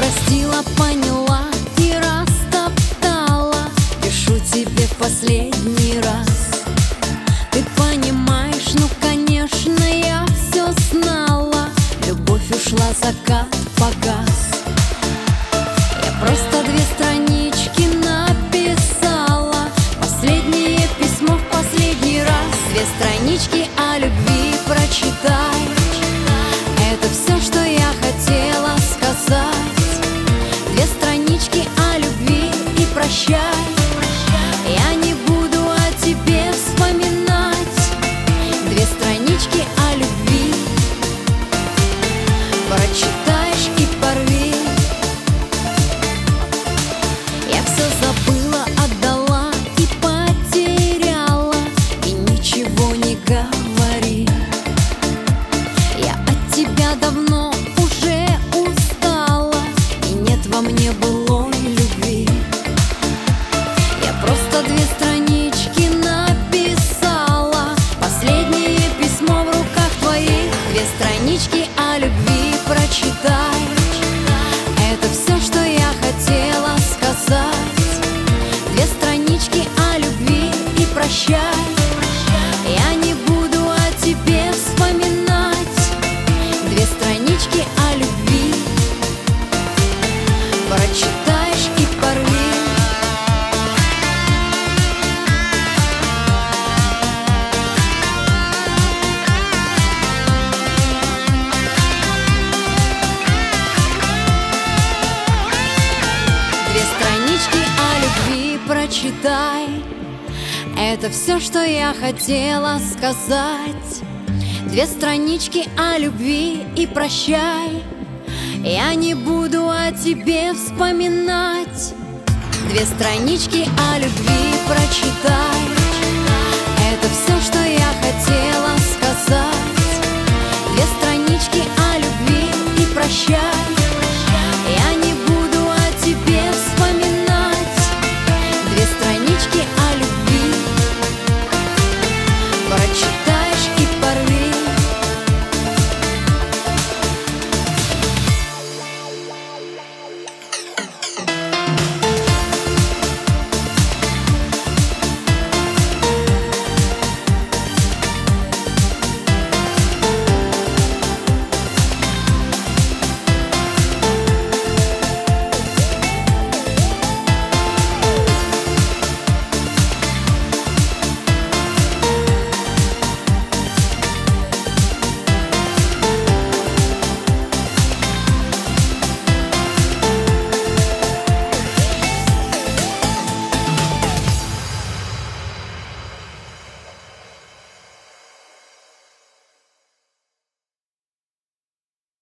простила, поняла и растоптала. Пишу тебе в последний раз. Ты понимаешь, ну конечно, я все знала. Любовь ушла, закат погас. Я просто 2 странички написала. Последнее письмо в последний раз. 2 странички о любви прочитай. Это все, что я хотела сказать. 2 странички о любви и прощай. Я не буду о тебе вспоминать. 2 странички о любви прочитаешь и порви. Я все забыла, отдала и потеряла. И ничего не говори. Я от тебя давно уже устала. И нет во мне былой любви. Я просто 2 странички написала. Последнее письмо в руках твоих. 2 странички о любви прочитай. Это все, что я хотела сказать. 2 странички о любви и прощай. Я не буду о тебе вспоминать. 2 странички о любви прочитаешь и порви. Прочитай. Это все, что я хотела сказать. 2 странички о любви и прощай. Я не буду о тебе вспоминать. 2 странички о любви прочитай. Это все, что я хотела сказать.